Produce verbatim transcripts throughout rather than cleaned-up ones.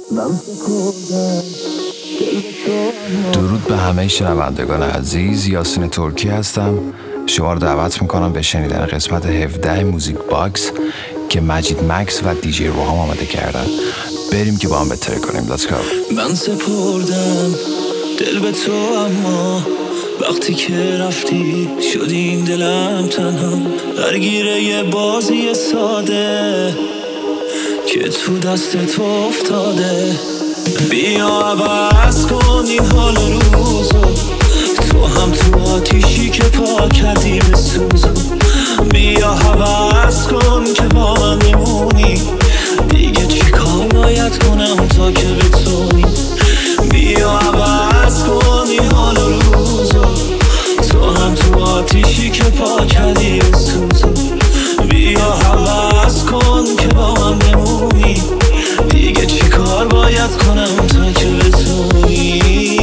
درود به همه شنوندگان عزیز، یاسین ترکی هستم. شما رو دعوت میکنم به شنیدن قسمت هفده موزیک باکس که مجید مکس و دیجی روحام آماده کردن. بریم که با هم بهتره کنیم. Let's go. من سپردم دل به تو، اما وقتی که رفتی شد این دلم تنها درگیره یه بازی ساده که تو دست تو افتاده. بیا عوض کن این حال روزو، تو هم تو آتیشی که پا کردی به سوزو. بیا عوض کن که با من میمونی، دیگه چی کار باید کنم تا که بتونی. بیا عوض کن این حال روزو، تو هم تو آتیشی که پا کردی به سوزو. بیا عوض کن که با من بمونی، دیگه چی کار باید کنم تا که بتونی.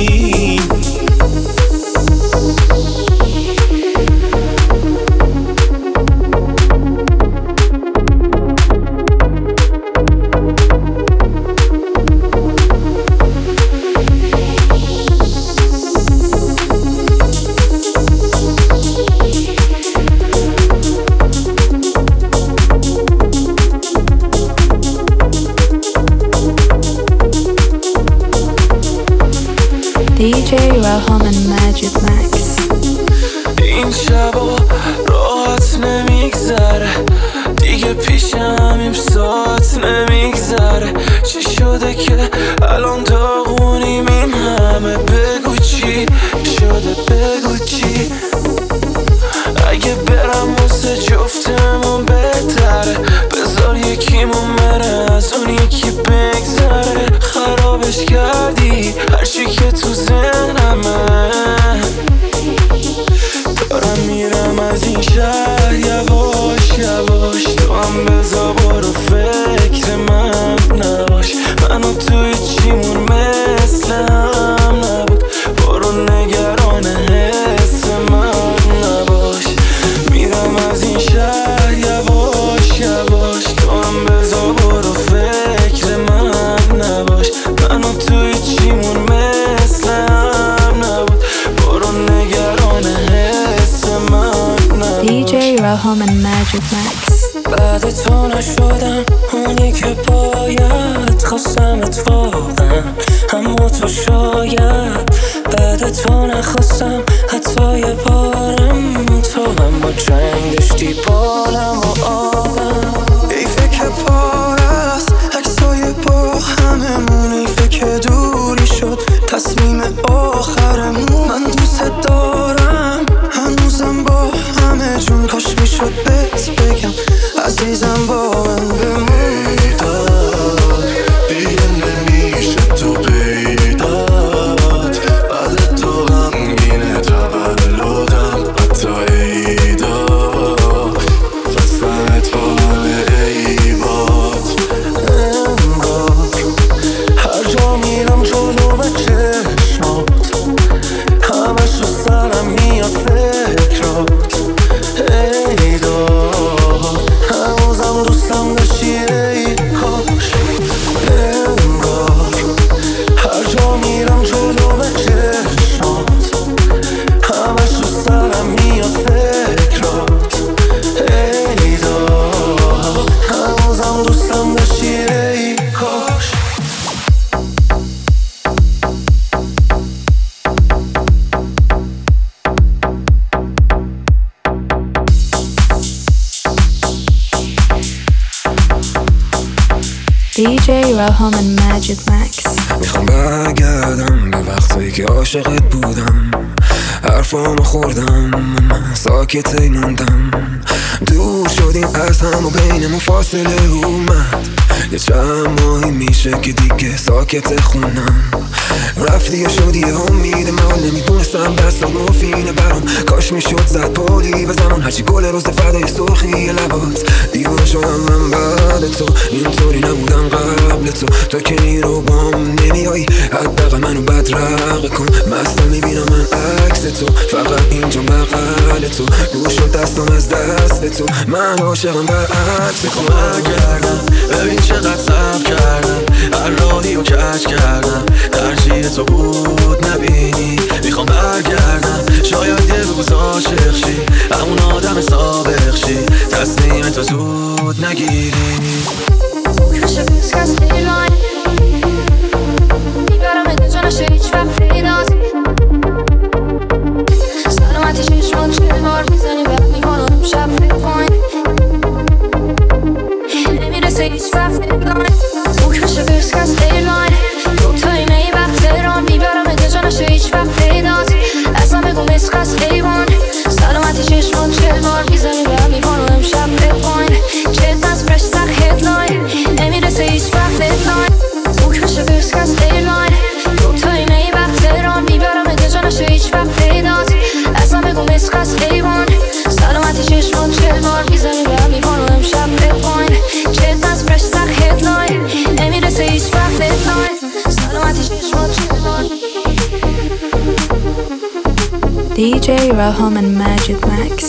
دیجی روحام و مجید مکس. این شبا راحت نمیگذره، دیگه پیشم این ساعت نمیگذره. چی شده که الان داغونیم این همه؟ بگو چی شده، بگو چی. اگه برم واسه جفتمون بهتره، بذار یکیمون بره از اون یکی بگذره. خرابش کردی هرچی که تو ذهنمه، دارم میرم از این شهر یواش یواش. تو هم بذار برو فکر من نباش، منو توی چیمون مثل هم نبود. برو نگران حس من نباش، میرم از این شهر یواش یواش. تو هم بذار برو فکر من نباش، منو توی چیمون مثل هم نبود. برو نگران حس من نباش. دیجی روحام و مجید مکس. بعد تو نشدم اونی که باید، خواستم اتفاقا اما تو شاید. بعد تو نخواستم حتی یه بارم، تو هم با جنگ داشتی بالم و آبم. ای فکر پارست عکسای با هممون، ای فکر دوری شد تصمیم آخرمون. من دوست دارم هنوزم با همه جون، کاش میشد بهت بگم عزیزم با من بمونی. داد دیگه نمیشه تو پیدات، بعد تو غمگینه تولدم حتی عیدا. خواستمت با همه عیبات، انگار هر جا میرم جلو به چشمات، همش رو سرم میاد فکرات. ای داد هنوزم دوستم داشتی ای کاش، انگار هر جا میرم جلو به چشمات، همش رو سرم میاد فکرات. ای داد هنوزم دوستم داشتی ای کاش. دیجی روحام و مجید مکس. میخوام برگردم به وقتایی که عاشقت بودم، حرفامو خوردم ساکت موندم. دور شدیم از هم و بینمون فاصله اومد، یه چند ماهی میشه که دیگه ساکت خونم. رفتی و شدی امید من، نمیدونستم دستات مفینه برام. کاش میشد زد پالی به زمان، هرچی گل روز فردای سرخی لبات. دیوانه شدم من بعد تو، اینطوری نبودم قبل تو. تا که نیرو بام نمیایی، حداقل منو بدرقه کن. مستم میبینم من عکس تو، فقط اینجا بغل تو، گوش و دستم از دست تو، من عاشقم برعکس. میخوام برگردم ببین چقدر صبر کردم، هر راهی رو کج کردم، ترجیح تو بود نبینی. میخوام برگردم شاید یه روز عاشق شی، همون آدم سابق شی، تصمیم تو زود نگیری. خوش فیس کس لیلان میبرم ات جانش هیچ وقت پیداست، سلامتی چشمان چه بار میزنی بعد میکنم شب پایین، نمیرسه هیچ وقت دیدلاین. خوش فیس کس لیلان دوتایی می وقت تهران میبرم ات جانش هیچ وقت پیداست، اصلا بگو مسخص لیوان، سلامتی چشمان چه بار میزنی بعد میکنم شب پایین، چت از فرش سخ هدلاین، نمیرسه هیچ وقت دیدلاین. خوش فیس کس لیلان دوتایی می وقت تهران میبرم ات جانش هیچ وقت پیداست، اصلا بگو مسخص لیوان، سلامتی چشمان چه بار میزنی بعد میکنم شب پایین، چت از فرش سخ هدلاین، نمیرسه هیچ وقت دیدلاین، سلامتی چشمان چه بار. دی جی Raham and Majid Max.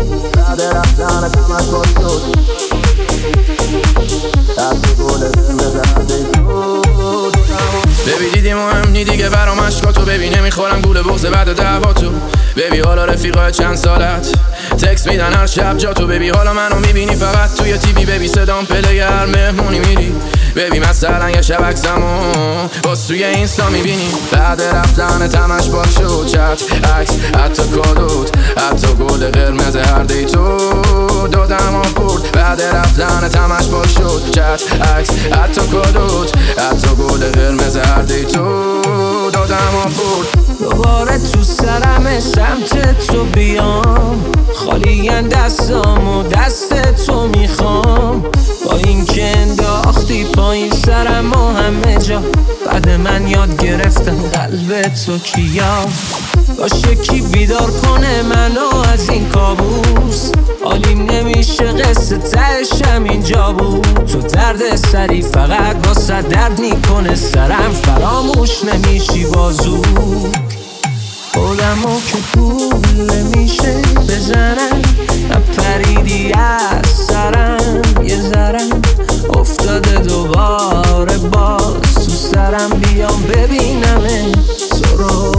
ببی دیدی مهم نی دیگه برام عشقاتو، ببی نمیخورم گول بغض بعد دعواتو، ببی حالا رفیقای چند سالت تکس میدن هر شب جاتو، ببی حالا منو میبینی فقط توی تیوی، ببی صدام پلگر مهمونی میری، ببی مثلا یه شب عکسمو باز توی اینستا میبینی، بعد رفتن تمش با شد چت عکس حتی کادوت، حتی گل قرمز هر دیتو دادم و برد، بعد رفتن تمش با شد چت عکس حتی کادوت، حتی گل قرمز هر دیتو دادم و برد. دوباره تو سرم سمت تو بیام، خالیان دستام و دست تو میخوام، با این که انداختی پایین سرم و همه جا، بعد من یاد گرفتم قلب تو کیا، باشه کی بیدار کنه منو از این کابوس، حالیم نمیشه قصه تهش همینجا بود، تو درد سری فقط واسه درد میکنه سرم، فراموش نمیشی بازو، خودمو که پول نمیشه بزنم، نپریدی از سرم یه ذرم، افتاده دوباره باز تو سرم، بیام ببینم تو رو،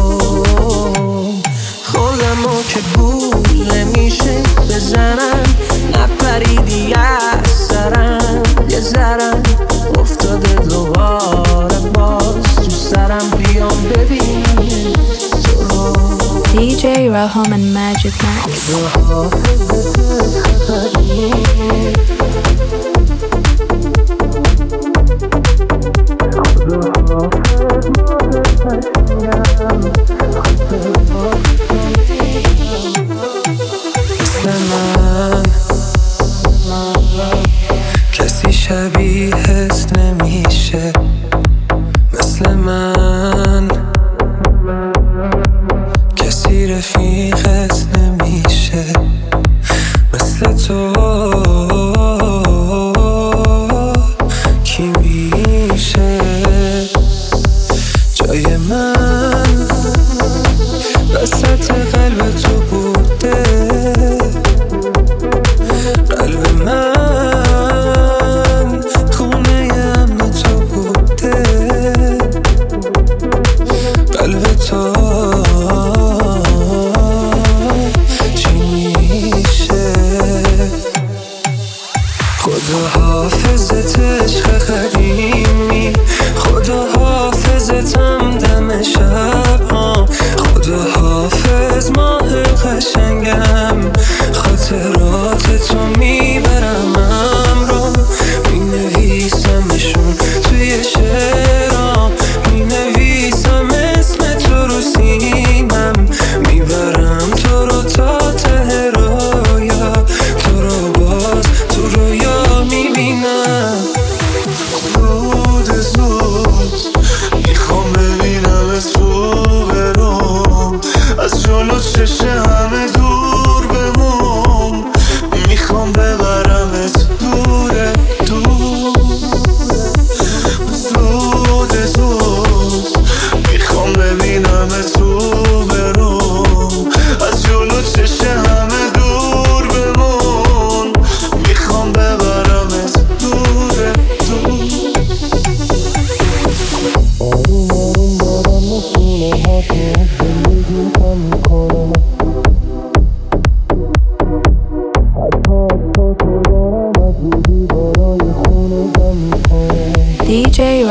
خودمو که پول نمیشه بزنم، نپریدی از سرم یه ذرم، افتاده دوباره باز تو سرم، بیام ببینم تو رو. دی جی Raham and Majid Max. مثل من کسی شبیهت نمیشه، مثل من کسی رفیقت نمیشه، مثل تو کی میشه،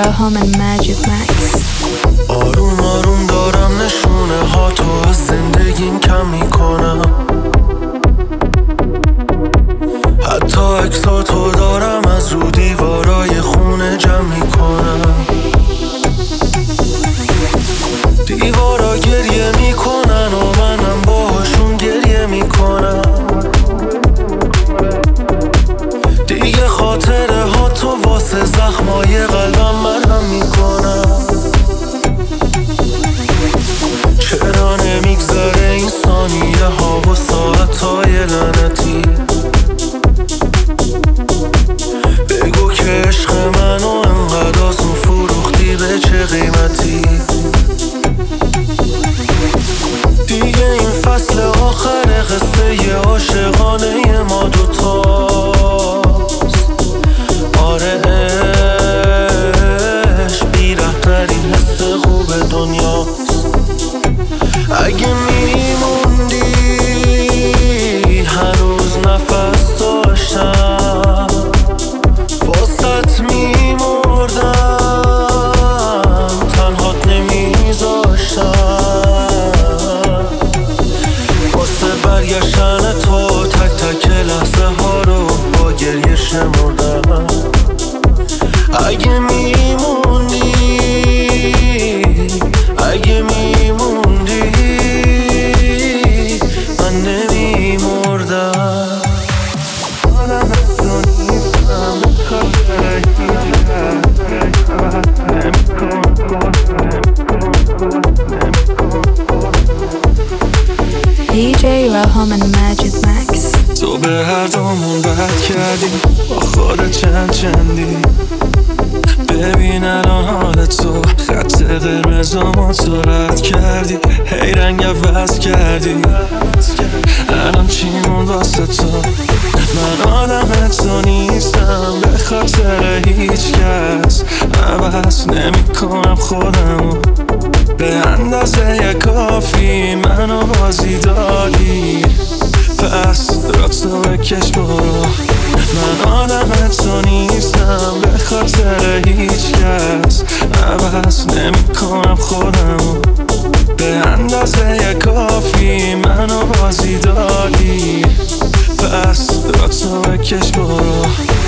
Raham and Majid Max. آروم آروم دارم نشونه ها تو از زندگیم کم میکنم، حتی عکساتو دارم از رو دیوارای خونه جمع میکنم. دیوارا گریه میکنن و منم باهاشون گریه میکنم. دیگه خاطره ها تو واسه زخمای قلبم مرهم میکنم. چرا نمیگذره این ثانیه ها و ساعت های لعنتی؟ بگو که عشق منو انقدر آسون فروختی به چه قیمتی؟ دیگه این فصل آخر قصه عاشقانه ما دوتاست. آره عشق بی‌رحم‌ترین حس خوب دنیاست. اگه میموندی هنوز نفس داشتم، واسط میمردم تنهات نمیذاشتم. واسه برگشتن تو تک تک لحظه ها رو با گریه شمردم. اگه میموندی اگه میموندی من نمیمردم. آدم از تو نیستم خاطره دی جی Raham and Majid Max. تو به هر دومون بد کردی با خودت چند چندی. ببین الان حال تو خط قرمزامو تو رد کردی، هی رنگ عوض کردی. الان چی موند واسه تو؟ من آدم تو نیستم به خاطر هیچ کس. عوض نمی کنم خودمو به اندازه کافی، منو بازی دادی پس را تو بکش برو. من آدم تو نیستم به خاطر هیچ کس. عوض نمی کنم خودمو به اندازه کافی، منو بازی دادی پس را تو بکش برو.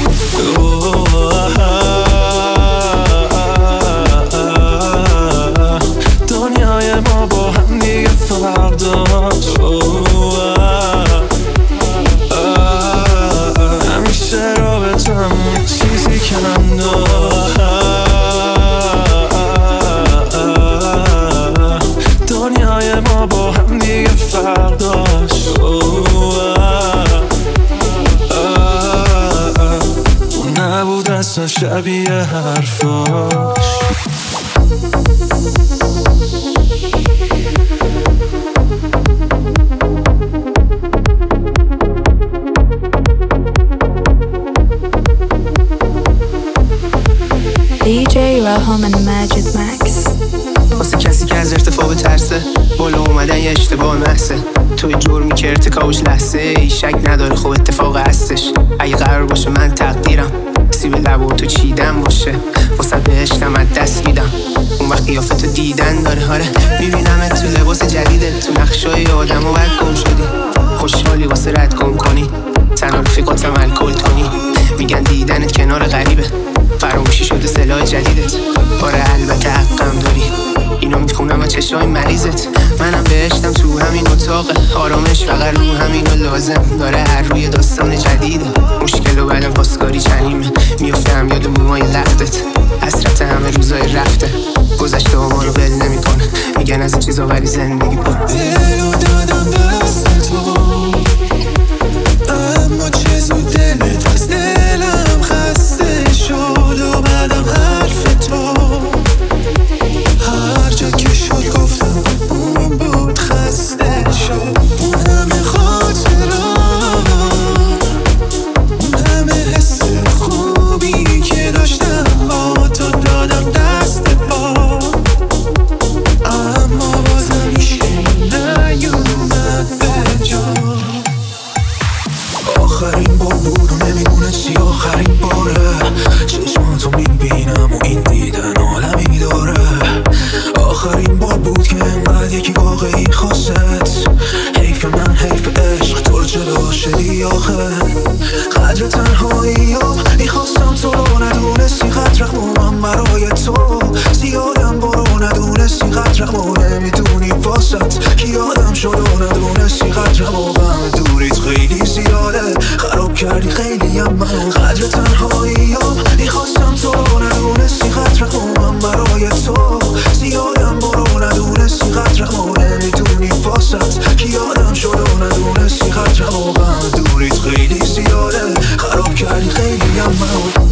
دنیای ما با هم دیگه فرق داشت. همیشه رابطمون چیزی کم داشت. دنیای ما با هم دیگه فرق داشت. اون نبود اصلا شبیه حرفاش. دی جی Raham and Majid Max. واسه کسی که از ارتفاع بترسه، بالا اومدن یه اشتباه محضه. توی جرمی که ارتکابش لحظه ای شک نداره خب اتفاق هستش. اگه قرار باشه من تقدیرم سیب لبو تو چیدم باشه، واسه بهشتم از دست میدم اون وقت قیافتو دیدن داره. آره میبینم تو لباس جدیده، تو نقشای آدم و بعد گم شدی. خوشحالی واسه رد گم کنی، تنها رفیقاتم الکل کنی. میگن دیدنت کنار غریبه، فراموشی شده سلاح جدیدت. آره البته حقم داری، اینو میخونم از چشای مریضت. منم بهشتم تو همین اتاقه، آرامش فقط رو همینو لازم داره. هر روی داستان جدیده، مشکل و بلن پاسکاری چنیمه. میفتم یاد موهای لختت، حسرت همه روزای رفته. گذشته ها ما رو بل نمی کنه، میگن از این چیزا ولی زندگی کن. دلو دادم دست تو، اما چه زود دلت از دلم خسته شد. و بعدم حرف تو هر جا که شد گفتم اون بود خسته شد. اون همه خاطرات، اون همه حس خوبی که داشتم با تو دادم دست پا، اما بازم میشه نه. کردی خیلی هم منو قدر تنهایی ها میخواستم تو ندونستی قدر من برای تو زیادم برو ندونستی قدر ما نمیدونی واسط که یادم شد و ندونستی قدر واقعا دوریت خیلی زیاده خراب کردی خیلی هم منو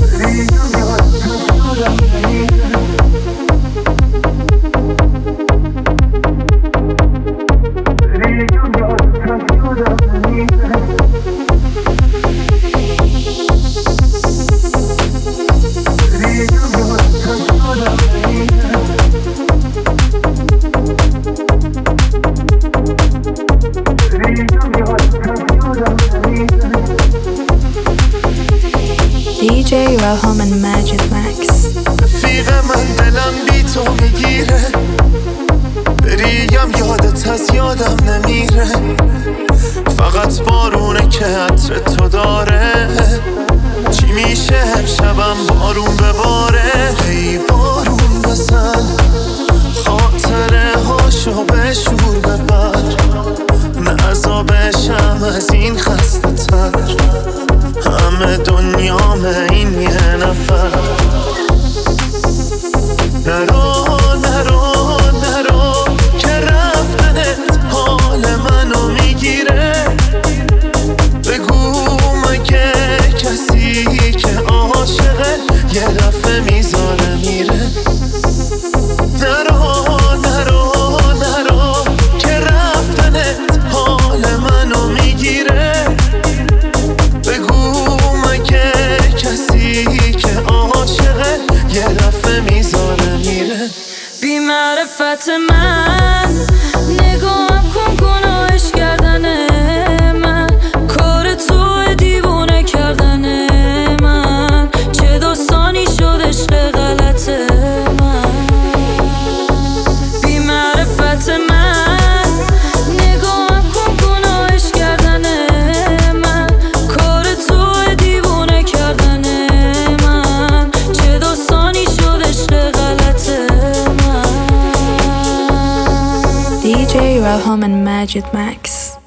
دی جی رهام and Magic Max. رفیق من دلم بی تو میگیره بریم یادت از یادم نمیره فقط بارونه که عطر تو داره چی میشه امشبم بارون بباره ای بارون بزن خاطره هاشو به شور ببر نه عذابشم از این خسته تر همه دنیامه این یه نفر نرو نرو نرو که رفتنت حال منو میگیره بگو مگه کسی که عاشقه یه دفعه میذاره میره نرو نرو نرو که رفتنت حال منو میگیره بگو مگه کسی که عاشقه یه دفعه میذاره میره بی معرفت من نگاهم کن گناهش کردنه من کار تو دیوونه کردنه من چه داستانی شد عشق غلط من بی معرفت من نگاهم کن گناهش کردنه من کار تو دیوونه کردنه من چه داستانی شد عشق غلط من دی جی رهام and Magic Max.